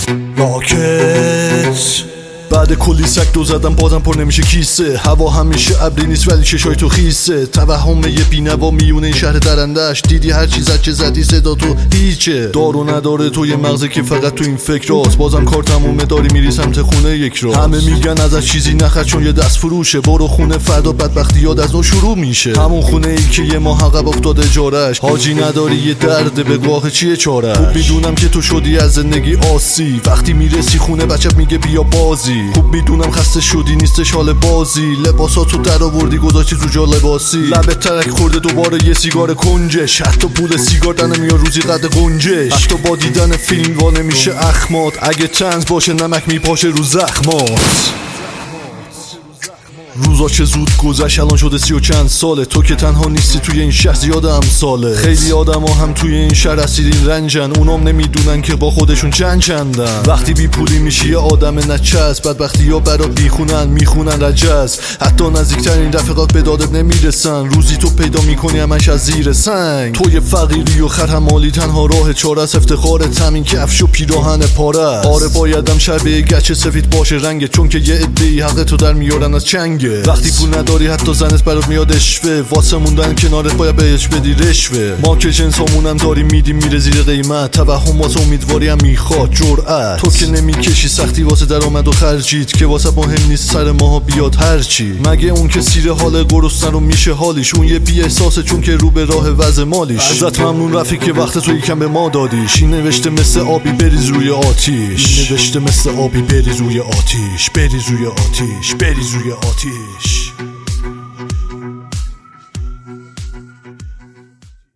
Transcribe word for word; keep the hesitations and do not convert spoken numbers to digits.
راکت بعد کلی سگ دو زدم بازم پر نمیشه کیسه. هوا همیشه ابری نیست ولی چشای تو خیسه. توهم یه بینوا میونه این شهر درندش. دیدی هر چیز چه زدی صدا تو هیچه. دارو نداره تو یه مغزه که فقط تو این فکر راست. بازم کار تمومه داری میری سمت خونه یک راست. همه میگن ازش چیزی نخرد چون یه دست فروشه. برو خونه فردا بدبختی یاد از نو شروع میشه. همون خونه ای که یه ماه عقب افتاده جارش. حاجی نداری یه درد بگو آخه چیه چارش. خوب میدونم که تو شدی از زندگی آسی. وقتی میرسی خونه بچت میگه بیا بازی. خوب میدونم خسته شدی نیستش حال بازی. لباساتو در آوردی گذاشتی تو جا لباسی. لبت ترک خورده دوباره یه سیگار کنجش. حتی پول سیگار دنه میاد روزی قد گنجش. حتی با دیدن فیلم وا نمیشه اخمات. اگه طنز باشه نمک میپاشه رو زخمات. روزا چه زود گذشت الان شده سی و چند ساله. تو که تنها نیستی توی این شهر زیاد امثاله. خیلی آدم ها هم توی این شهر اسیرین رنجن. اونام نمیدونن که با خودشون چند چندن. وقتی بی پولی میشی یه آدم نچسب. بدبختی ها برات میخونن میخونن رجز. حتی نزدیکترین رفیقات به دادت نمیرسن. روزی تو پیدا میکنی همش از زیر سنگ. تو یه فقیری و خرحمالی تنها راه چاره است. افتخارت همین کفش و پیراهن پاره است. آره بایدم شبیه گچ سفید باشه رنگ. چون که یه عده‌ای حق تو در میارن از چنگ. وقتی پول نداری حتی زنت برات میاد اشوه. واسه موندن کنارت باید بهش بدی رشوه. ما که جنسامونم داری میدی میره زیر قیمت. توهم واسه امیدواری هم میخواد جرأت. تو که نمیکشی سختی واسه درآمد و خرجیت. که واسه مهم نیست سر ماها بیاد هرچی. مگه اون که سیر حال گرسنه رو میشه حالیش. اون یه بی احساسه چون که رو به راه وضع مالیش. ازت ممنون رفیق که وقت تو یکم به ما دادیش. این نوشته مثل آبی بریز روی آتیش. این نوشته مثل آبی بریز روی آتیش. بریز روی آتیش. بریز روی آتیش.